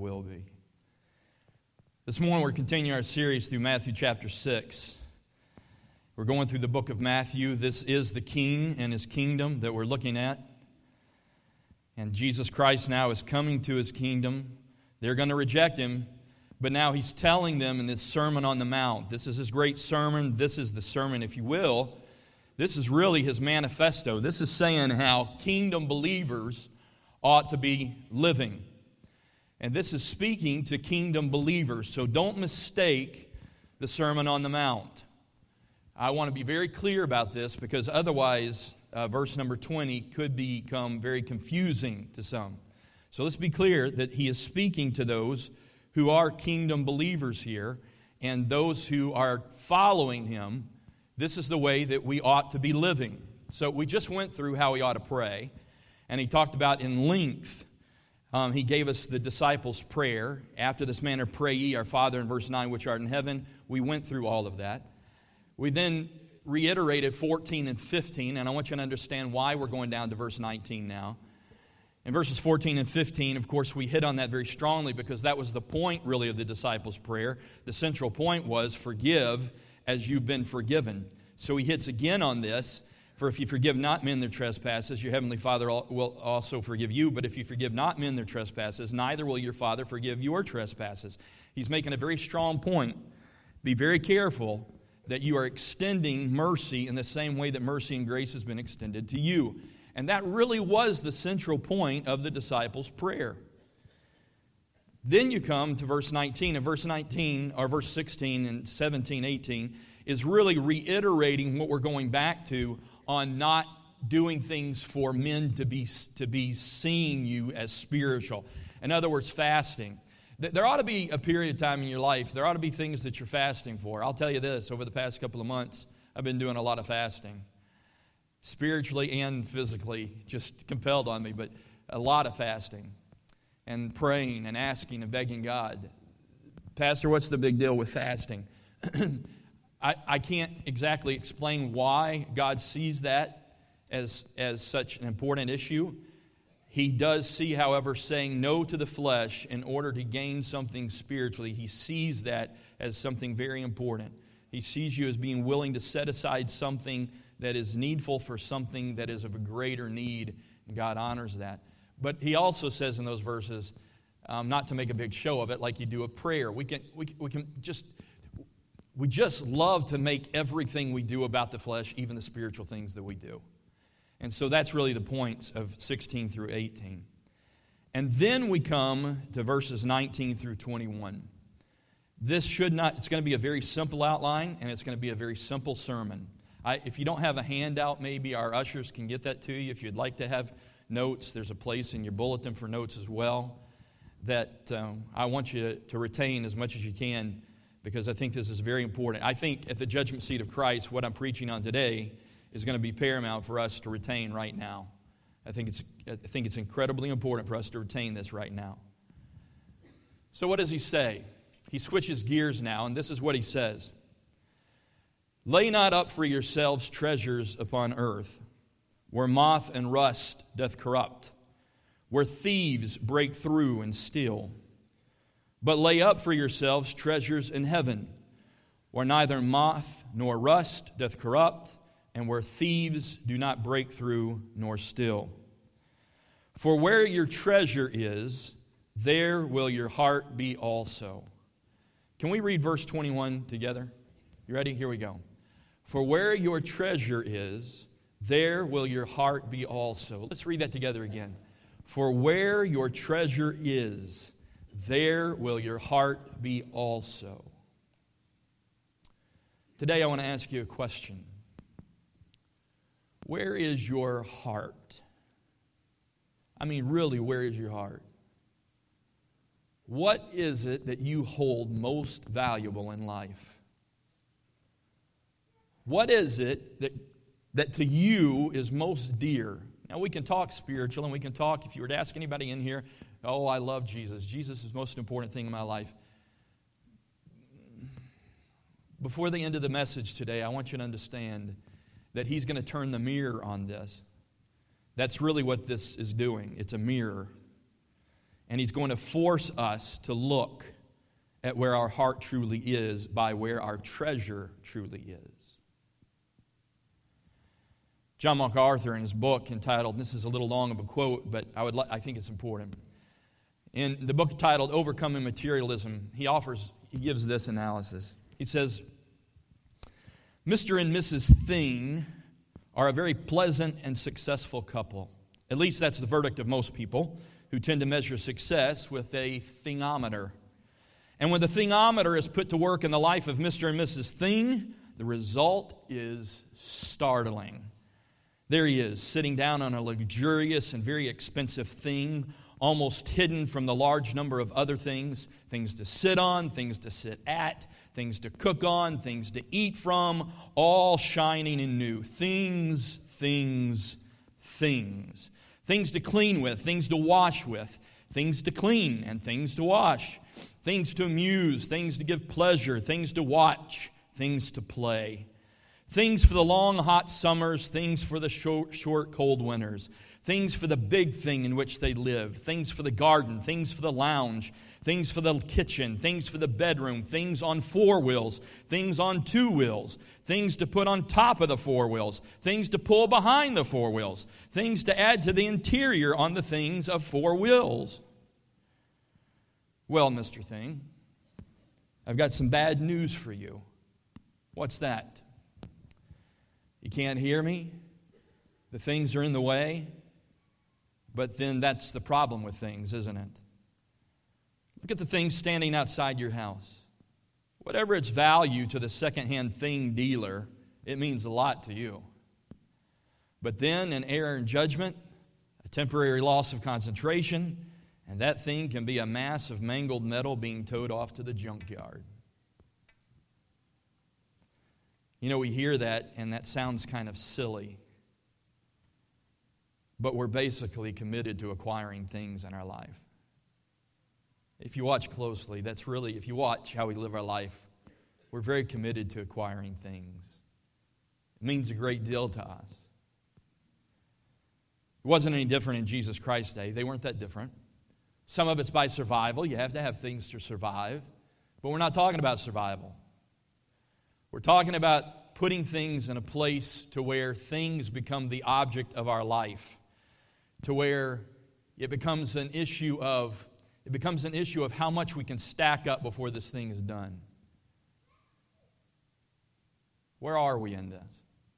will be. This morning we're continuing our series through Matthew chapter 6. We're going through the book of Matthew. This is the King and His kingdom that we're looking at. And Jesus Christ now is coming to His kingdom. They're going to reject Him, but now He's telling them in this Sermon on the Mount. This is His great sermon. This is the sermon, if you will. This is really His manifesto. This is saying how kingdom believers ought to be living. And this is speaking to kingdom believers. So don't mistake the Sermon on the Mount. I want to be very clear about this because otherwise verse number 20 could become very confusing to some. So let's be clear that He is speaking to those who are kingdom believers here and those who are following Him. This is the way that we ought to be living. So we just went through how we ought to pray, and He talked about in length. He gave us the disciples' prayer. After this manner pray ye, our Father, in verse 9, which art in heaven. We went through all of that. We then reiterated 14 and 15, and I want you to understand why we're going down to verse 19 now. In verses 14 and 15, of course, we hit on that very strongly because that was the point, really, of the disciples' prayer. The central point was, forgive as you've been forgiven. So He hits again on this. For if you forgive not men their trespasses, your heavenly Father will also forgive you. But if you forgive not men their trespasses, neither will your Father forgive your trespasses. He's making a very strong point. Be very careful that you are extending mercy in the same way that mercy and grace has been extended to you. And that really was the central point of the disciples' prayer. Then you come to verse 19, and verse 19, or verse 16 and 17, 18, is really reiterating what we're going back to on not doing things for men to be seeing you as spiritual. In other words, fasting. There ought to be a period of time in your life, there ought to be things that you're fasting for. I'll tell you this, over the past couple of months, I've been doing a lot of fasting. Spiritually and physically, just compelled on me, but a lot of fasting. And praying and asking and begging God. Pastor, what's the big deal with fasting? I can't exactly explain why God sees that as such an important issue. He does see, however, saying no to the flesh in order to gain something spiritually. He sees that as something very important. He sees you as being willing to set aside something that is needful for something that is of a greater need. And God honors that. But He also says in those verses, not to make a big show of it like you do a prayer. We just love to make everything we do about the flesh, even the spiritual things that we do. And so that's really the points of 16 through 18. And then we come to verses 19 through 21. It's going to be a very simple outline, and it's going to be a very simple sermon. If you don't have a handout, maybe our ushers can get that to you. If you'd like to have notes, there's a place in your bulletin for notes as well that I want you to retain as much as you can, because I think this is very important. I think at the judgment seat of Christ, what I'm preaching on today is going to be paramount for us to retain right now. I think it's incredibly important for us to retain this right now. So what does He say? He switches gears now, and this is what He says. Lay not up for yourselves treasures upon earth, where moth and rust doth corrupt, where thieves break through and steal. But lay up for yourselves treasures in heaven, where neither moth nor rust doth corrupt, and where thieves do not break through nor steal. For where your treasure is, there will your heart be also. Can we read verse 21 together? You ready? Here we go. For where your treasure is, there will your heart be also. Let's read that together again. For where your treasure is, there will your heart be also. Today I want to ask you a question. Where is your heart? I mean, really, where is your heart? What is it that you hold most valuable in life? What is it that to you is most dear? Now, we can talk spiritual, and we can talk, if you were to ask anybody in here, oh, I love Jesus. Jesus is the most important thing in my life. Before the end of the message today, I want you to understand that He's going to turn the mirror on this. That's really what this is doing. It's a mirror. And He's going to force us to look at where our heart truly is by where our treasure truly is. John MacArthur, in his book entitled, this is a little long of a quote, but I think it's important. In the book titled Overcoming Materialism, he gives this analysis. He says, Mr. and Mrs. Thing are a very pleasant and successful couple. At least that's the verdict of most people who tend to measure success with a thingometer. And when the thingometer is put to work in the life of Mr. and Mrs. Thing, the result is startling. There he is, sitting down on a luxurious and very expensive thing, almost hidden from the large number of other things to sit on, things to sit at, things to cook on, things to eat from, all shining and new. Things. Things to clean with, things to wash with, things to clean and things to wash, things to amuse, things to give pleasure, things to watch, things to play. Things for the long, hot summers, things for the short, cold winters. Things for the big thing in which they live. Things for the garden, things for the lounge, things for the kitchen, things for the bedroom, things on 4 wheels, things on 2 wheels, things to put on top of the 4 wheels, things to pull behind the 4 wheels, things to add to the interior on the things of 4 wheels. Well, Mr. Thing, I've got some bad news for you. What's that? You can't hear me? The things are in the way? But then that's the problem with things, isn't it? Look at the things standing outside your house. Whatever its value to the secondhand thing dealer, it means a lot to you. But then an error in judgment, a temporary loss of concentration, and that thing can be a mass of mangled metal being towed off to the junkyard. You know, we hear that, and that sounds kind of silly. But we're basically committed to acquiring things in our life. If you watch closely, if you watch how we live our life, we're very committed to acquiring things. It means a great deal to us. It wasn't any different in Jesus Christ's day. They weren't that different. Some of it's by survival. You have to have things to survive. But we're not talking about survival. We're talking about putting things in a place to where things become the object of our life, to where it becomes an issue of how much we can stack up before this thing is done. Where are we in this?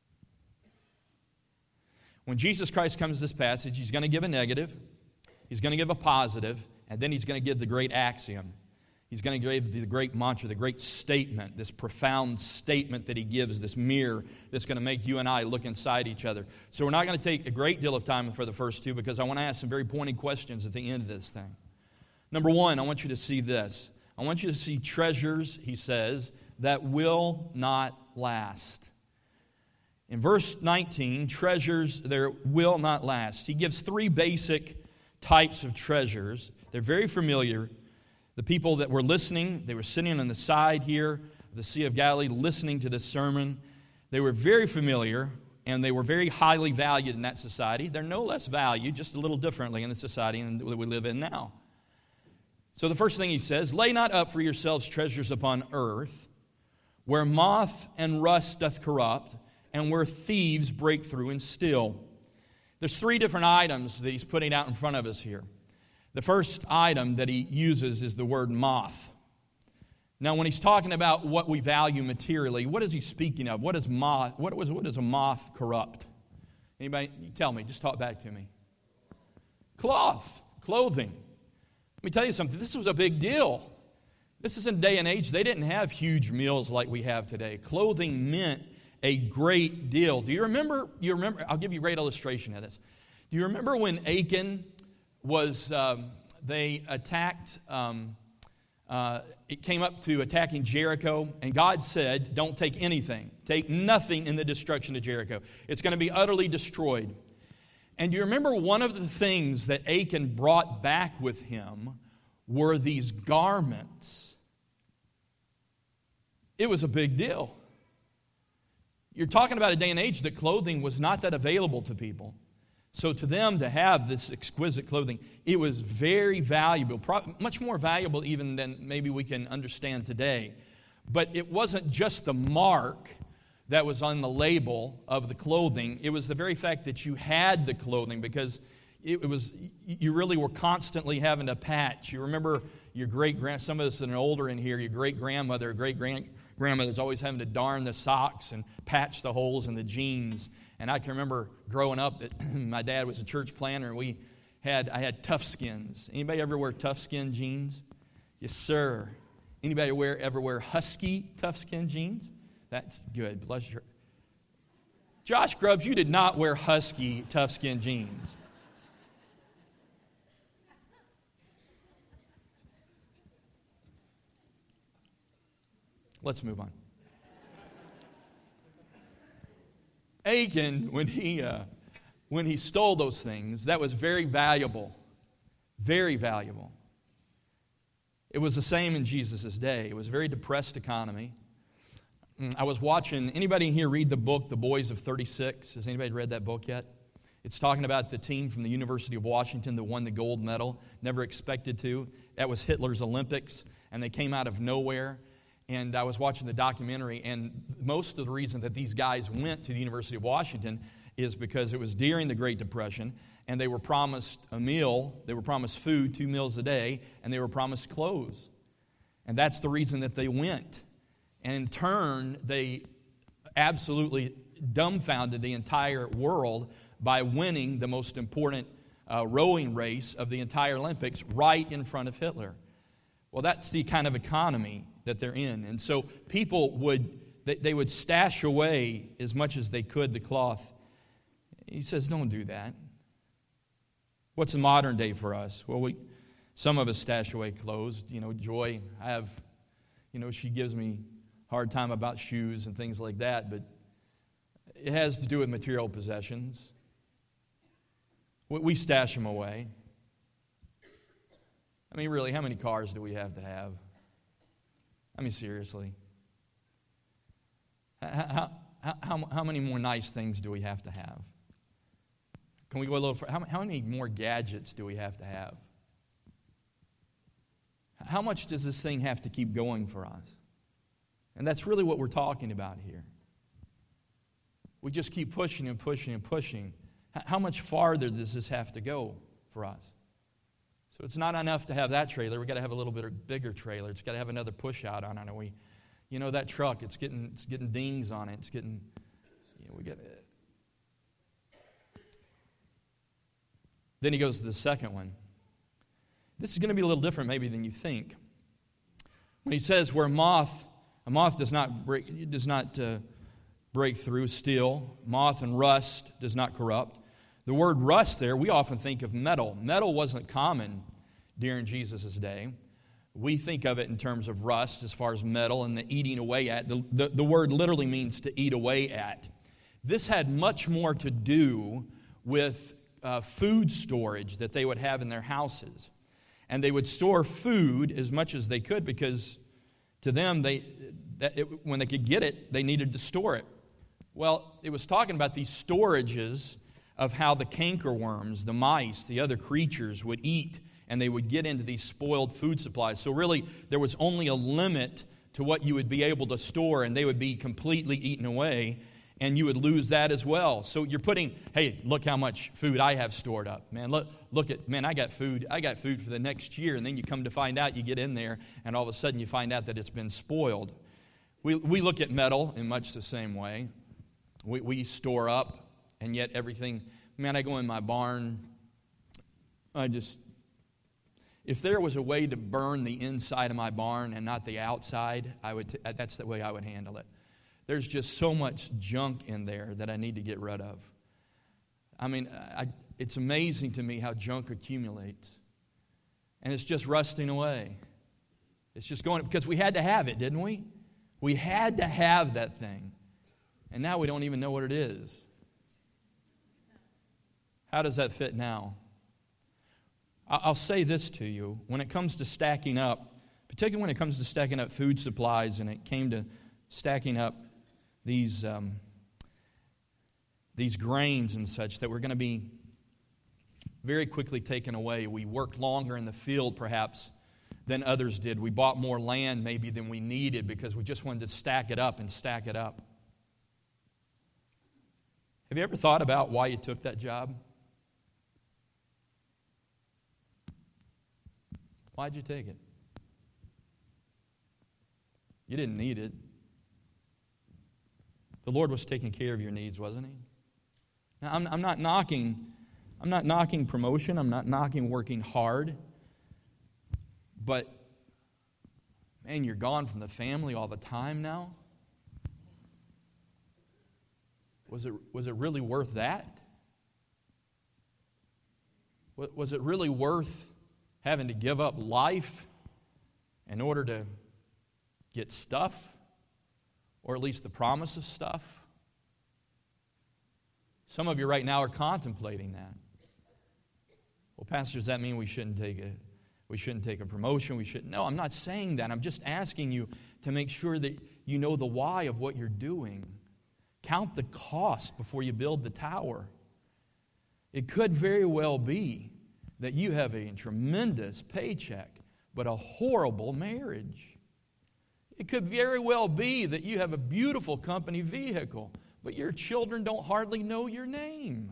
When Jesus Christ comes to this passage, He's going to give a negative, He's going to give a positive, and then He's going to give the great axiom. He's going to give the great mantra, the great statement, this profound statement that He gives, this mirror that's going to make you and I look inside each other. So we're not going to take a great deal of time for the first two because I want to ask some very pointed questions at the end of this thing. Number one, I want you to see this. I want you to see treasures, He says, that will not last. In verse 19, treasures that will not last. He gives 3 basic types of treasures. They're very familiar. The people that were listening, they were sitting on the side here of the Sea of Galilee listening to this sermon. They were very familiar, and they were very highly valued in that society. They're no less valued, just a little differently in the society that we live in now. So the first thing He says, lay not up for yourselves treasures upon earth, where moth and rust doth corrupt, and where thieves break through and steal. There's 3 different items that He's putting out in front of us here. The first item that He uses is the word moth. Now, when He's talking about what we value materially, what is He speaking of? What is moth? What does a moth corrupt? Anybody? Tell me. Just talk back to me. Clothing. Let me tell you something. This was a big deal. This is in a day and age. They didn't have huge meals like we have today. Clothing meant a great deal. Do you remember? I'll give you a great illustration of this. Do you remember when Achan was, they attacked, it came up to attacking Jericho, and God said, don't take anything. Take nothing in the destruction of Jericho. It's going to be utterly destroyed. And do you remember one of the things that Achan brought back with him were these garments? It was a big deal. You're talking about a day and age that clothing was not that available to people. So to them, to have this exquisite clothing, it was very valuable, much more valuable even than maybe we can understand today. But it wasn't just the mark that was on the label of the clothing. It was the very fact that you had the clothing, because you really were constantly having to patch. You remember your some of us that are older in here, your great-grandmother, great-grandmother's always having to darn the socks and patch the holes in the jeans. And I can remember growing up that my dad was a church planter, and I had Tough Skins. Anybody ever wear Tough Skin jeans? Yes, sir. Anybody ever wear Husky Tough Skin jeans? That's good. Bless your... Josh Grubbs, you did not wear Husky Tough Skin jeans. Let's move on. Achan, when he stole those things, that was very valuable. Very valuable. It was the same in Jesus' day. It was a very depressed economy. I was watching, anybody in here read the book, The Boys of 36? Has anybody read that book yet? It's talking about the team from the University of Washington that won the gold medal, never expected to. That was Hitler's Olympics, and they came out of nowhere. And I was watching the documentary, and most of the reason that these guys went to the University of Washington is because it was during the Great Depression, and they were promised a meal, they were promised food, 2 meals a day, and they were promised clothes. And that's the reason that they went. And in turn, they absolutely dumbfounded the entire world by winning the most important rowing race of the entire Olympics right in front of Hitler. Well, that's the kind of economy that they're in. And so people would stash away as much as they could the cloth. He says, don't do that. What's the modern day for us? Well, some of us stash away clothes. Joy, she gives me a hard time about shoes and things like that, but it has to do with material possessions. We stash them away. I mean, really, how many cars do we have to have? I mean, seriously. How many more nice things do we have to have? Can we go a little further? How many more gadgets do we have to have? How much does this thing have to keep going for us? And that's really what we're talking about here. We just keep pushing and pushing and pushing. How much farther does this have to go for us? So it's not enough to have that trailer. We've got to have a little bit bigger trailer. It's got to have another push out on it. That truck, it's getting dings on it. It's getting, we get it. Then he goes to the second one. This is going to be a little different maybe than you think. When he says where a moth does not break through, steel, moth and rust does not corrupt. The word rust there, we often think of metal. Metal wasn't common during Jesus' day. We think of it in terms of rust as far as metal and the eating away at. The word literally means to eat away at. This had much more to do with food storage that they would have in their houses. And they would store food as much as they could because to them, when they could get it, they needed to store it. Well, it was talking about these storages of how the cankerworms, the mice, the other creatures would eat, and they would get into these spoiled food supplies. So really, there was only a limit to what you would be able to store, and they would be completely eaten away, and you would lose that as well. So you're putting, hey, look how much food I have stored up. Man, I got food for the next year, and then you come to find out, you get in there, and all of a sudden you find out that it's been spoiled. We look at metal in much the same way. We store up. And yet everything, I go in my barn, if there was a way to burn the inside of my barn and not the outside, that's the way I would handle it. There's just so much junk in there that I need to get rid of. It's amazing to me how junk accumulates. And it's just rusting away. It's just going, because we had to have it, didn't we? We had to have that thing. And now we don't even know what it is. How does that fit now? I'll say this to you. When it comes to stacking up, particularly when it comes to stacking up food supplies, and it came to stacking up these grains and such that were going to be very quickly taken away. We worked longer in the field, perhaps, than others did. We bought more land, maybe, than we needed because we just wanted to stack it up and stack it up. Have you ever thought about why you took that job? Why'd you take it? You didn't need it. The Lord was taking care of your needs, wasn't He? Now, I'm not knocking promotion. I'm not knocking working hard. But, man, you're gone from the family all the time now. Was it really worth that? Was it really worth having to give up life in order to get stuff? Or at least the promise of stuff? Some of you right now are contemplating that. Well, Pastor, does that mean we shouldn't take a promotion? No, I'm not saying that. I'm just asking you to make sure that you know the why of what you're doing. Count the cost before you build the tower. It could very well be that you have a tremendous paycheck, but a horrible marriage. It could very well be that you have a beautiful company vehicle, but your children don't hardly know your name.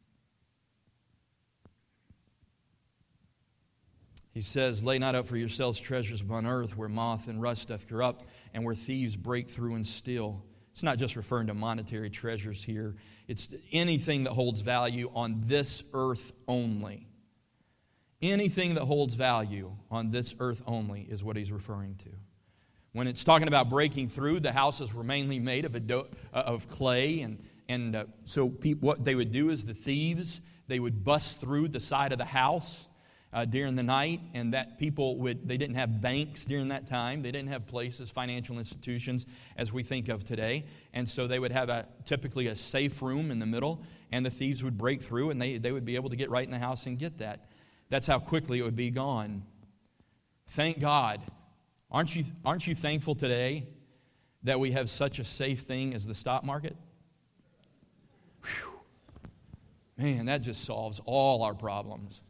He says, lay not up for yourselves treasures upon earth where moth and rust doth corrupt and where thieves break through and steal. It's not just referring to monetary treasures here. It's anything that holds value on this earth only. Anything that holds value on this earth only is what he's referring to. When it's talking about breaking through, the houses were mainly made of clay. So what they would do is the thieves, they would bust through the side of the house during the night. And that they didn't have banks during that time. They didn't have places, financial institutions, as we think of today. And so they would have typically a safe room in the middle. And the thieves would break through and they would be able to get right in the house and get that. That's how quickly it would be gone. Thank God. Aren't you thankful today that we have such a safe thing as the stock market? Whew. Man, that just solves all our problems.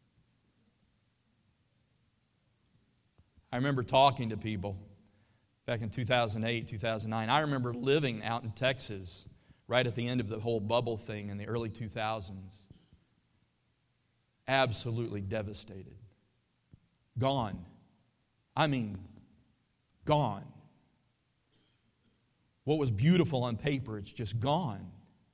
I remember talking to people back in 2008, 2009. I remember living out in Texas right at the end of the whole bubble thing in the early 2000s. Absolutely devastated. Gone. I mean, gone. What was beautiful on paper, it's just gone.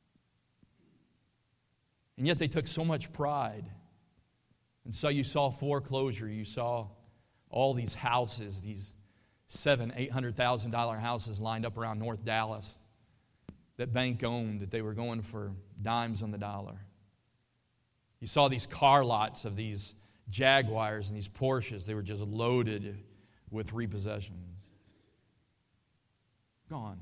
And yet they took so much pride. And so you saw foreclosure, you saw all these houses, these $700,000-$800,000 houses lined up around North Dallas that bank owned, that they were going for dimes on the dollar. You saw these car lots of these Jaguars and these Porsches. They were just loaded with repossessions. Gone.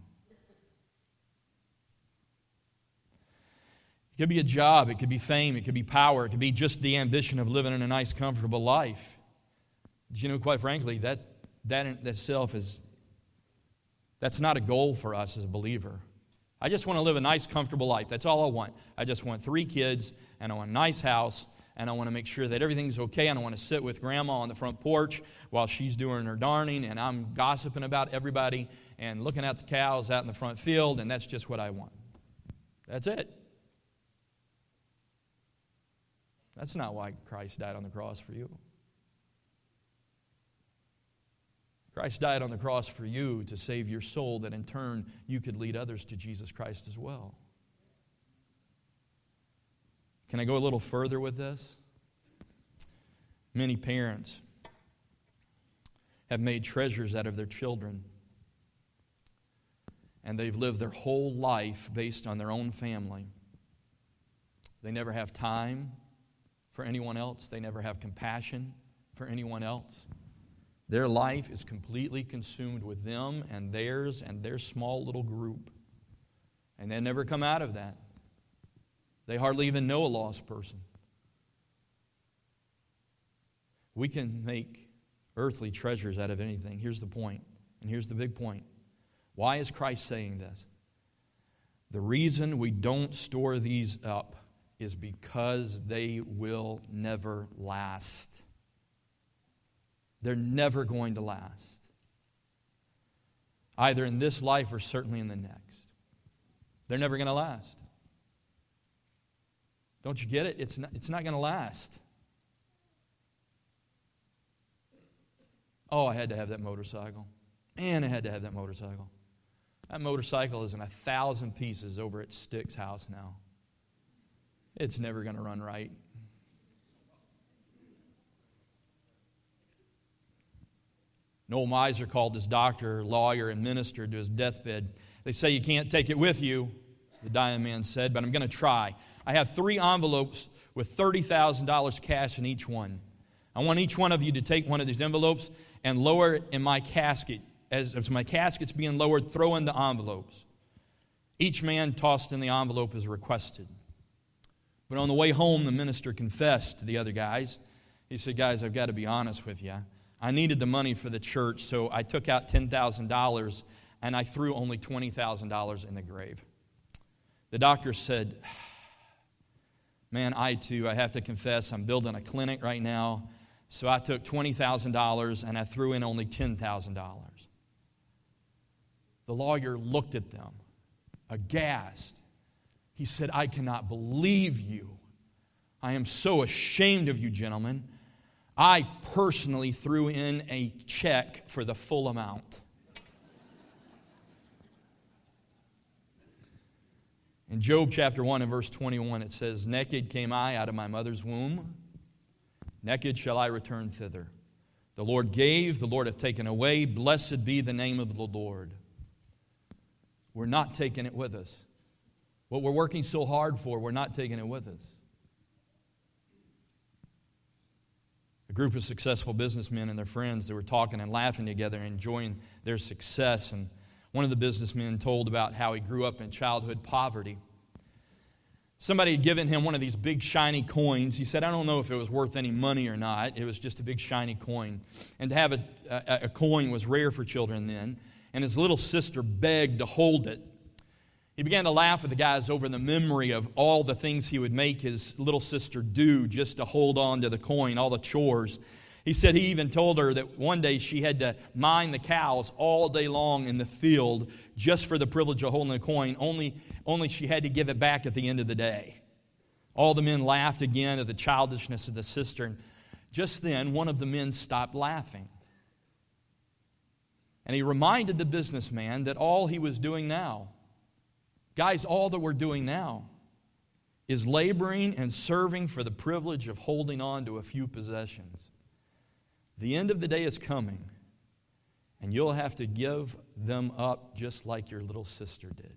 It could be a job. It could be fame. It could be power. It could be just the ambition of living in a nice, comfortable life. But you know, quite frankly, that in itself that's not a goal for us as a believer. I just want to live a nice, comfortable life. That's all I want. I just want 3 kids, and I want a nice house, and I want to make sure that everything's okay, and I want to sit with Grandma on the front porch while she's doing her darning, and I'm gossiping about everybody and looking at the cows out in the front field, and that's just what I want. That's it. That's not why Christ died on the cross for you. Christ died on the cross for you to save your soul, that in turn you could lead others to Jesus Christ as well. Can I go a little further with this? Many parents have made treasures out of their children, and they've lived their whole life based on their own family. They never have time for anyone else. They never have compassion for anyone else. Their life is completely consumed with them and theirs and their small little group. And they never come out of that. They hardly even know a lost person. We can make earthly treasures out of anything. Here's the point, and here's the big point. Why is Christ saying this? The reason we don't store these up is because they will never last. They're never going to last. Either in this life or certainly in the next. They're never going to last. Don't you get it? It's not going to last. Oh, I had to have that motorcycle. Man, I had to have that motorcycle. That motorcycle is in 1,000 pieces over at Stick's house now. It's never going to run right. Noel Miser called his doctor, lawyer, and minister to his deathbed. They say you can't take it with you, the dying man said, but I'm going to try. I have 3 envelopes with $30,000 cash in each one. I want each one of you to take one of these envelopes and lower it in my casket. As my casket's being lowered, throw in the envelopes. Each man tossed in the envelope as requested. But on the way home, the minister confessed to the other guys. He said, guys, I've got to be honest with you. I needed the money for the church, so I took out $10,000 and I threw only $20,000 in the grave. The doctor said, man, I have to confess, I'm building a clinic right now, so I took $20,000 and I threw in only $10,000. The lawyer looked at them, aghast. He said, I cannot believe you. I am so ashamed of you, gentlemen. I personally threw in a check for the full amount. In Job chapter 1 and verse 21, it says, naked came I out of my mother's womb. Naked shall I return thither. The Lord gave, the Lord hath taken away. Blessed be the name of the Lord. We're not taking it with us. What we're working so hard for, we're not taking it with us. A group of successful businessmen and their friends, they were talking and laughing together and enjoying their success. And one of the businessmen told about how he grew up in childhood poverty. Somebody had given him one of these big shiny coins. He said, I don't know if it was worth any money or not. It was just a big shiny coin. And to have a coin was rare for children then. And his little sister begged to hold it. He began to laugh at the guys over the memory of all the things he would make his little sister do just to hold on to the coin, all the chores. He said he even told her that one day she had to mind the cows all day long in the field just for the privilege of holding the coin, only she had to give it back at the end of the day. All the men laughed again at the childishness of the sister. And just then, one of the men stopped laughing. And he reminded the businessman that all he was doing now, guys, all that we're doing now is laboring and serving for the privilege of holding on to a few possessions. The end of the day is coming, and you'll have to give them up just like your little sister did.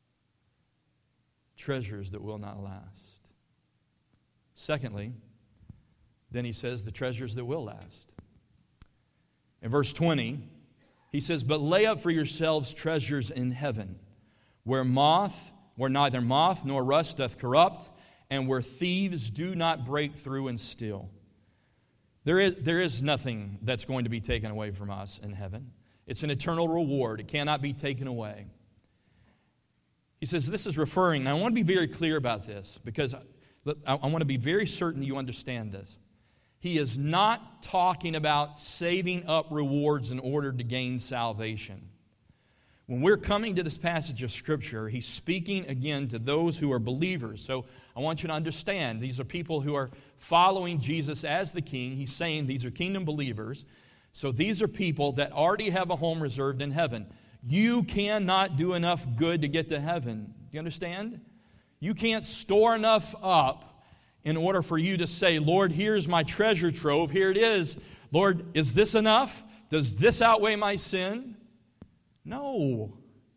Treasures that will not last. Secondly, then he says the treasures that will last. In verse 20, he says, but lay up for yourselves treasures in heaven, where neither moth nor rust doth corrupt, and where thieves do not break through and steal. There is nothing that's going to be taken away from us in heaven. It's an eternal reward. It cannot be taken away. He says this is referring, and I want to be very clear about this because I want to be very certain you understand this. He is not talking about saving up rewards in order to gain salvation. When we're coming to this passage of Scripture, he's speaking again to those who are believers. So I want you to understand, these are people who are following Jesus as the King. He's saying these are kingdom believers. So these are people that already have a home reserved in heaven. You cannot do enough good to get to heaven. Do you understand? You can't store enough up in order for you to say, Lord, here's my treasure trove. Here it is. Lord, is this enough? Does this outweigh my sin? No.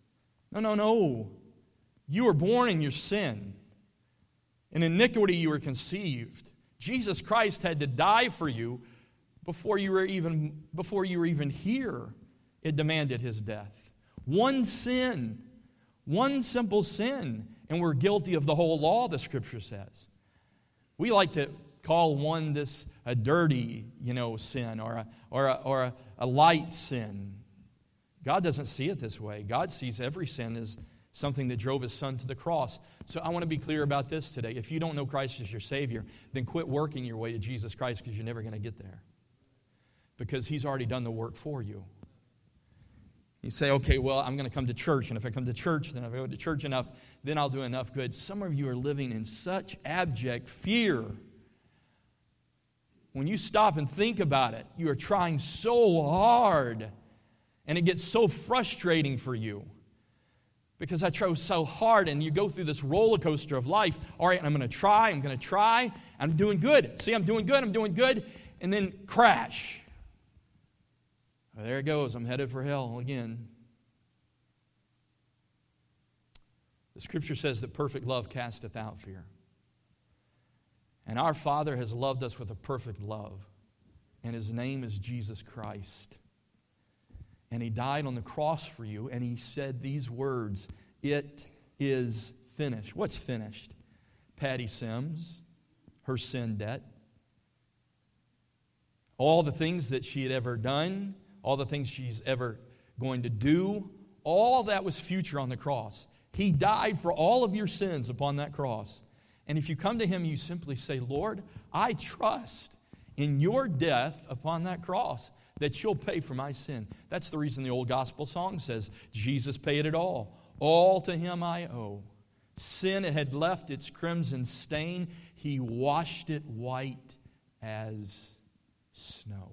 You were born in your sin. In iniquity you were conceived. Jesus Christ had to die for you before you were even here. It demanded his death. One sin, one simple sin, and we're guilty of the whole law, the Scripture says. We like to call one this a dirty, sin or a light sin. God doesn't see it this way. God sees every sin as something that drove His Son to the cross. So I want to be clear about this today. If you don't know Christ as your Savior, then quit working your way to Jesus Christ, because you're never going to get there. Because He's already done the work for you. You say, okay, well, I'm going to come to church, and if I come to church, then if I go to church enough, then I'll do enough good. Some of you are living in such abject fear. When you stop and think about it, you are trying so hard, and it gets so frustrating for you. Because I try so hard, and you go through this roller coaster of life. All right, I'm going to try, I'm doing good. See, I'm doing good, and then crash. Well, there it goes, I'm headed for hell again. The Scripture says that perfect love casteth out fear. And our Father has loved us with a perfect love, and His name is Jesus Christ. And He died on the cross for you, and He said these words, "It is finished." What's finished? Patty Sims, her sin debt, all the things that she had ever done, all the things she's ever going to do, all that was future on the cross. He died for all of your sins upon that cross. And if you come to Him, you simply say, "Lord, I trust in your death upon that cross, that you'll pay for my sin." That's the reason the old gospel song says, Jesus paid it all. All to Him I owe. Sin had left its crimson stain. He washed it white as snow.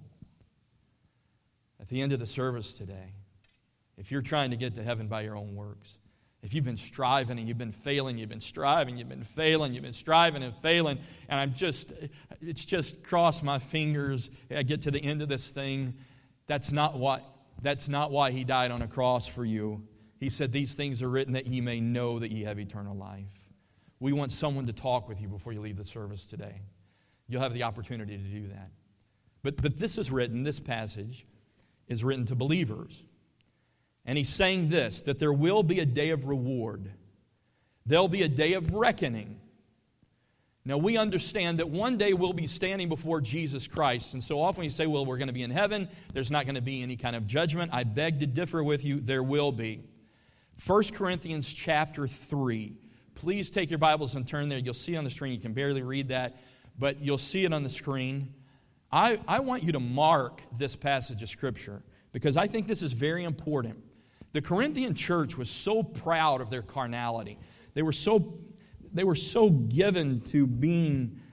At the end of the service today, if you're trying to get to heaven by your own works, if you've been striving and you've been failing, you've been striving, you've been failing, you've been striving and failing, and it's just crossed my fingers, I get to the end of this thing, that's not why He died on a cross for you. He said, "These things are written that ye may know that ye have eternal life." We want someone to talk with you before you leave the service today. You'll have the opportunity to do that. But this is written, this passage is written to believers. And He's saying this, that there will be a day of reward. There'll be a day of reckoning. Now, we understand that one day we'll be standing before Jesus Christ. And so often you say, well, we're going to be in heaven. There's not going to be any kind of judgment. I beg to differ with you. There will be. 1 Corinthians chapter 3. Please take your Bibles and turn there. You'll see on the screen. You can barely read that, but you'll see it on the screen. I want you to mark this passage of Scripture, because I think this is very important. The Corinthian church was so proud of their carnality. They were so given to being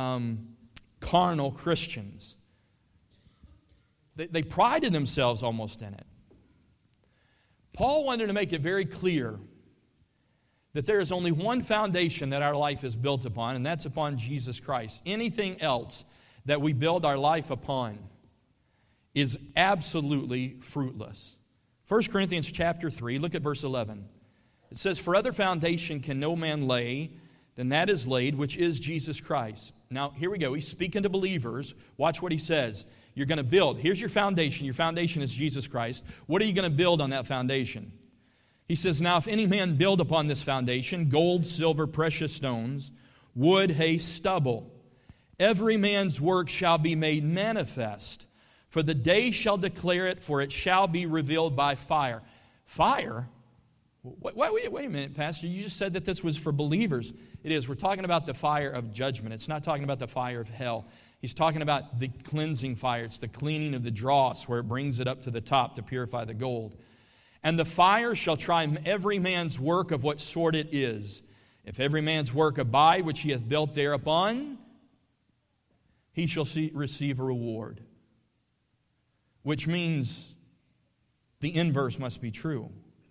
carnal Christians. They prided themselves almost in it. Paul wanted to make it very clear that there is only one foundation that our life is built upon, and that's upon Jesus Christ. Anything else that we build our life upon is absolutely fruitless. 1 Corinthians chapter 3, look at verse 11. It says, "For other foundation can no man lay than that is laid, which is Jesus Christ." Now, here we go. He's speaking to believers. Watch what he says. You're going to build. Here's your foundation. Your foundation is Jesus Christ. What are you going to build on that foundation? He says, "Now, if any man build upon this foundation, gold, silver, precious stones, wood, hay, stubble, every man's work shall be made manifest, for the day shall declare it, for it shall be revealed by fire." Fire? Wait a minute, Pastor. You just said that this was for believers. It is. We're talking about the fire of judgment. It's not talking about the fire of hell. He's talking about the cleansing fire. It's the cleaning of the dross, where it brings it up to the top to purify the gold. "And the fire shall try every man's work of what sort it is. If every man's work abide, which he hath built thereupon, he shall receive a reward." Which means the inverse must be true.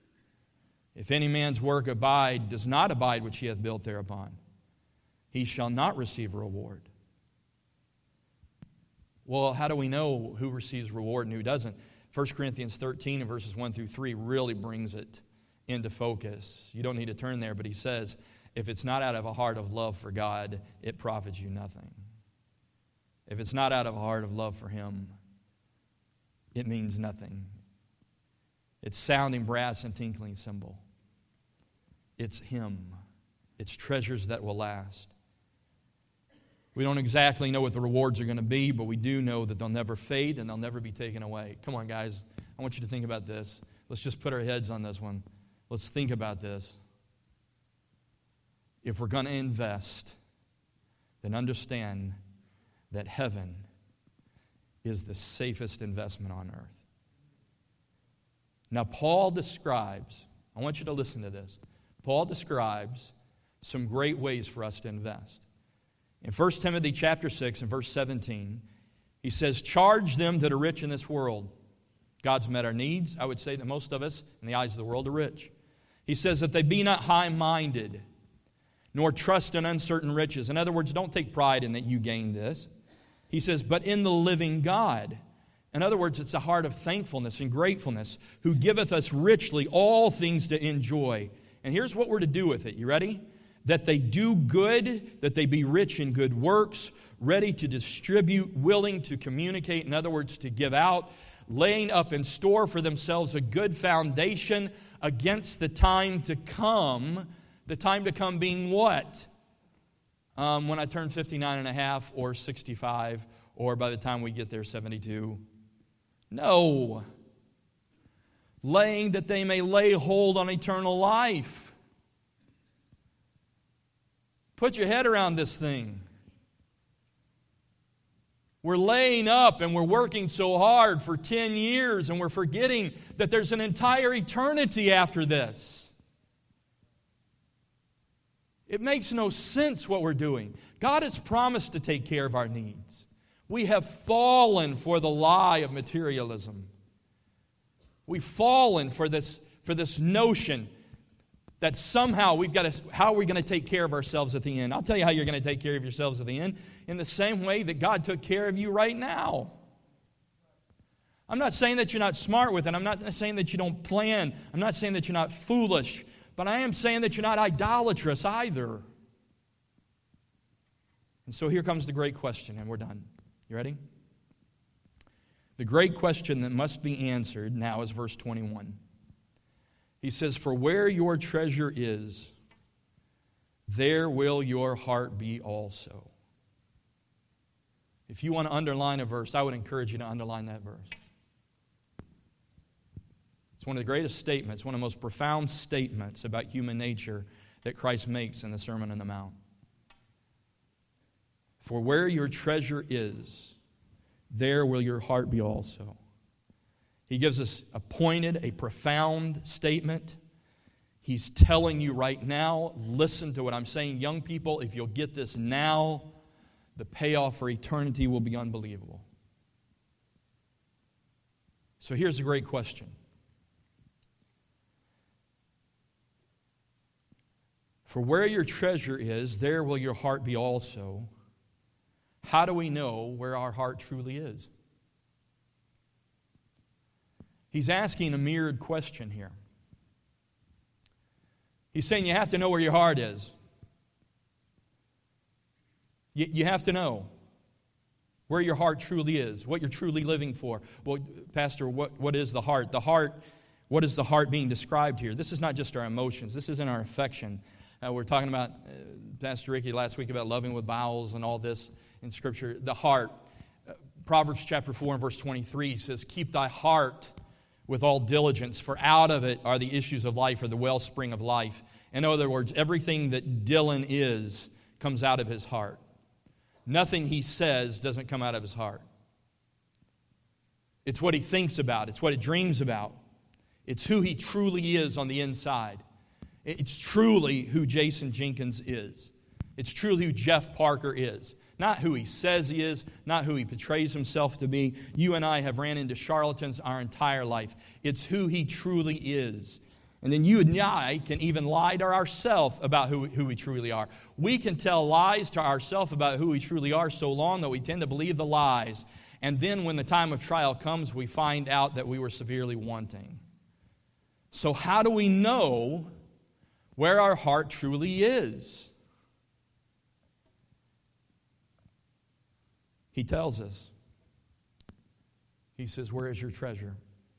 If any man's work does not abide, which he hath built thereupon, he shall not receive a reward. Well, how do we know who receives reward and who doesn't? 1 Corinthians 13 and verses 1 through 3 really brings it into focus. You don't need to turn there, but he says, if it's not out of a heart of love for God, it profits you nothing. If it's not out of a heart of love for Him, it means nothing. It's sounding brass and tinkling cymbal. It's Him. It's treasures that will last. We don't exactly know what the rewards are going to be, but we do know that they'll never fade and they'll never be taken away. Come on, guys. I want you to think about this. Let's just put our heads on this one. Let's think about this. If we're going to invest, then understand that heaven is the safest investment on earth. Now, Paul describes, I want you to listen to this. Paul describes some great ways for us to invest. In 1 Timothy chapter 6 and verse 17, he says, charge them that are rich in this world. God's met our needs. I would say that most of us, in the eyes of the world, are rich. He says that they be not high-minded, nor trust in uncertain riches. In other words, don't take pride in that you gained this. He says, but in the living God. In other words, it's a heart of thankfulness and gratefulness, who giveth us richly all things to enjoy. And here's what we're to do with it. You ready? That they do good, that they be rich in good works, ready to distribute, willing to communicate. In other words, to give out, laying up in store for themselves a good foundation against the time to come. The time to come being what? When I turn 59 and a half or 65, or by the time we get there, 72. No. Laying that they may lay hold on eternal life. Put your head around this thing. We're laying up and we're working so hard for 10 years and we're forgetting that there's an entire eternity after this. It makes no sense what we're doing. God has promised to take care of our needs. We have fallen for the lie of materialism. We've fallen for this notion that somehow how are we going to take care of ourselves at the end? I'll tell you how you're going to take care of yourselves at the end. In the same way that God took care of you right now. I'm not saying that you're not smart with it. I'm not saying that you don't plan. I'm not saying that you're not foolish. But I am saying that you're not idolatrous either. And so here comes the great question, and we're done. You ready? The great question that must be answered now is verse 21. He says, for where your treasure is, there will your heart be also. If you want to underline a verse, I would encourage you to underline that verse. It's one of the greatest statements, one of the most profound statements about human nature that Christ makes in the Sermon on the Mount. For where your treasure is, there will your heart be also. He gives us a profound statement. He's telling you right now, listen to what I'm saying. Young people, if you'll get this now, the payoff for eternity will be unbelievable. So here's a great question. For where your treasure is, there will your heart be also. How do we know where our heart truly is? He's asking a mirrored question here. He's saying you have to know where your heart is. You have to know where your heart truly is, what you're truly living for. Well, Pastor, what is the heart? The heart, what is the heart being described here? This is not just our emotions. This isn't our affection. We're talking about, Pastor Ricky last week, about loving with bowels and all this in Scripture. The heart. Proverbs chapter 4 and verse 23 says, keep thy heart with all diligence, for out of it are the issues of life, or the wellspring of life. In other words, everything that Dylan is comes out of his heart. Nothing he says doesn't come out of his heart. It's what he thinks about. It's what he dreams about. It's who he truly is on the inside. It's truly who Jason Jenkins is. It's truly who Jeff Parker is. Not who he says he is, not who he portrays himself to be. You and I have ran into charlatans our entire life. It's who he truly is. And then you and I can even lie to ourselves about who we truly are. We can tell lies to ourselves about who we truly are so long that we tend to believe the lies. And then when the time of trial comes, we find out that we were severely wanting. So how do we know where our heart truly is? He tells us. He says, where is your treasure?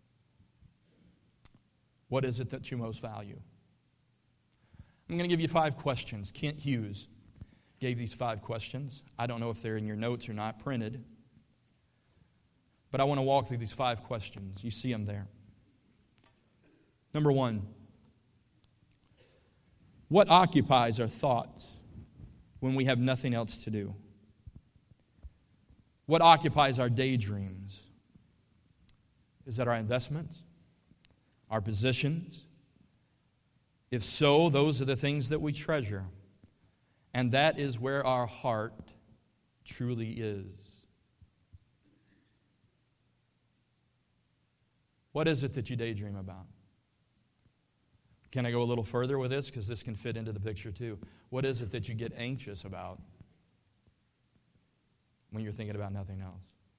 What is it that you most value? I'm going to give you 5 questions. Kent Hughes gave these 5 questions. I don't know if they're in your notes or not printed. But I want to walk through these 5 questions. You see them there. Number 1. What occupies our thoughts when we have nothing else to do? What occupies our daydreams? Is that our investments? Our positions? If so, those are the things that we treasure. And that is where our heart truly is. What is it that you daydream about? Can I go a little further with this? Because this can fit into the picture too. What is it that you get anxious about when you're thinking about nothing else?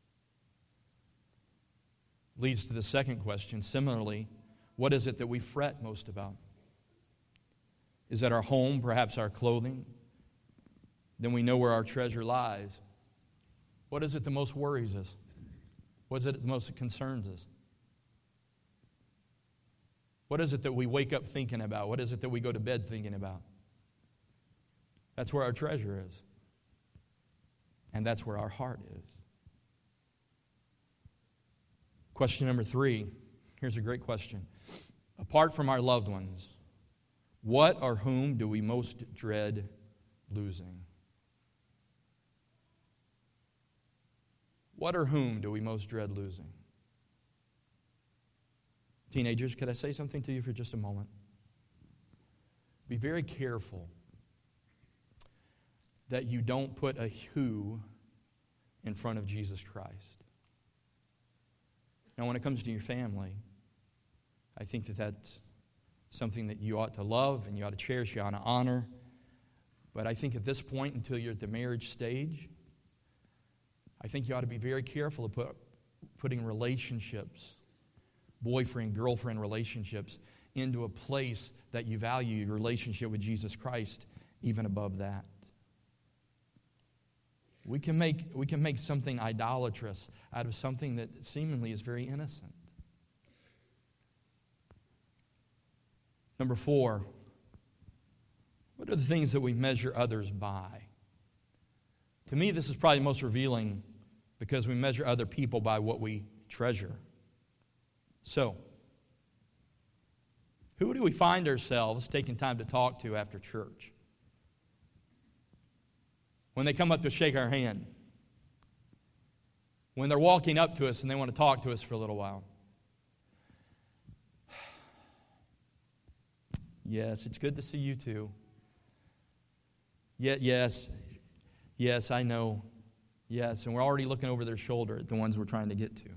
Leads to the second question. Similarly, what is it that we fret most about? Is that our home, perhaps our clothing? Then we know where our treasure lies. What is it that most worries us? What is it that most concerns us? What is it that we wake up thinking about? What is it that we go to bed thinking about? That's where our treasure is. And that's where our heart is. Question number 3. Here's a great question. Apart from our loved ones, what or whom do we most dread losing? What or whom do we most dread losing? Teenagers, could I say something to you for just a moment? Be very careful that you don't put a who in front of Jesus Christ. Now, when it comes to your family, I think that that's something that you ought to love and you ought to cherish, you ought to honor. But I think at this point, until you're at the marriage stage, I think you ought to be very careful of putting relationships, boyfriend, girlfriend relationships, into a place that you value your relationship with Jesus Christ even above that. We can make something idolatrous out of something that seemingly is very innocent. Number 4, what are the things that we measure others by? To me, this is probably most revealing because we measure other people by what we treasure. So, who do we find ourselves taking time to talk to after church? When they come up to shake our hand. When they're walking up to us and they want to talk to us for a little while. Yes, it's good to see you too. Yes, I know. Yes, and we're already looking over their shoulder at the ones we're trying to get to.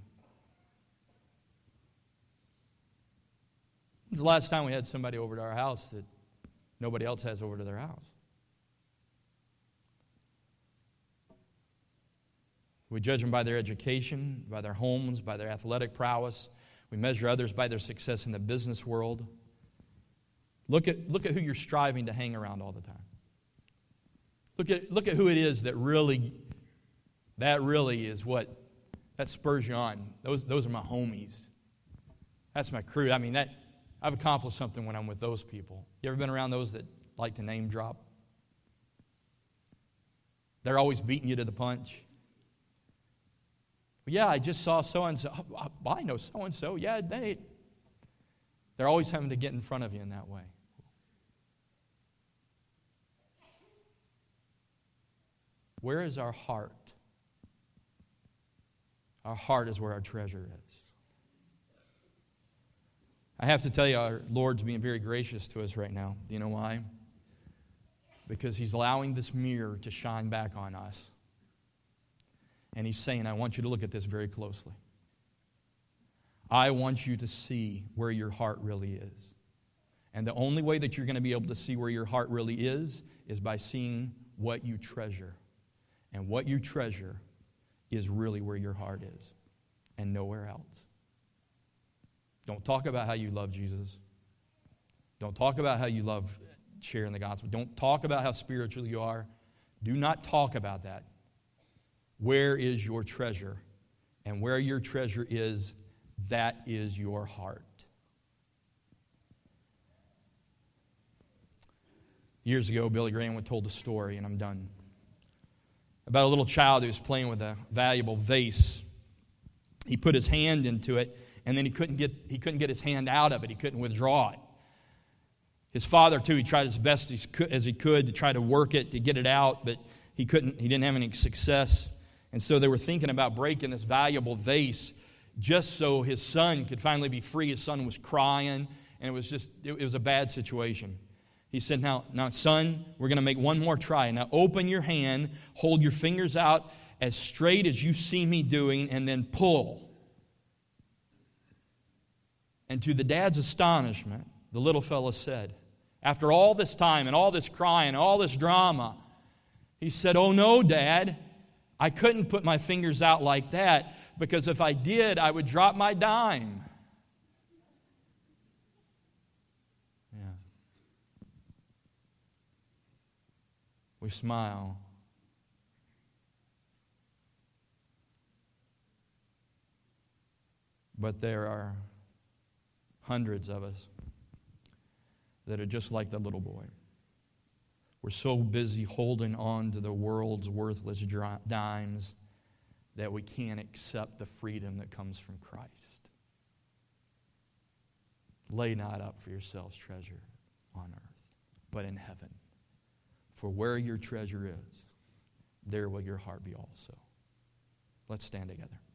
When's the last time we had somebody over to our house that nobody else has over to their house? We judge them by their education, by their homes, by their athletic prowess. We measure others by their success in the business world. Look at who you're striving to hang around all the time. Look at who it is that really is what that spurs you on. Those are my homies. That's my crew. I mean, I've accomplished something when I'm with those people. You ever been around those that like to name drop? They're always beating you to the punch. Yeah, I just saw so-and-so. Oh, I know so-and-so. Yeah, they're always having to get in front of you in that way. Where is our heart? Our heart is where our treasure is. I have to tell you, our Lord's being very gracious to us right now. Do you know why? Because He's allowing this mirror to shine back on us. And He's saying, I want you to look at this very closely. I want you to see where your heart really is. And the only way that you're going to be able to see where your heart really is by seeing what you treasure. And what you treasure is really where your heart is and nowhere else. Don't talk about how you love Jesus. Don't talk about how you love sharing the gospel. Don't talk about how spiritual you are. Do not talk about that. Where is your treasure? And where your treasure is, that is your heart. Years ago, Billy Graham told a story, and I'm done, about a little child who was playing with a valuable vase. He put his hand into it, and then he couldn't get his hand out of it. He couldn't withdraw it. His father, too, he tried as best as he could to try to work it, to get it out, but he couldn't. He didn't have any success. And so they were thinking about breaking this valuable vase just so his son could finally be free. His son was crying, and it was a bad situation. He said, now, son, we're going to make one more try. Now, open your hand, hold your fingers out as straight as you see me doing, and then pull. And to the dad's astonishment, the little fellow said, after all this time and all this crying and all this drama, he said, "Oh no, Dad, I couldn't put my fingers out like that, because if I did, I would drop my dime." Yeah. We smile. But there are hundreds of us that are just like the little boy. We're so busy holding on to the world's worthless dimes that we can't accept the freedom that comes from Christ. Lay not up for yourselves treasure on earth, but in heaven. For where your treasure is, there will your heart be also. Let's stand together.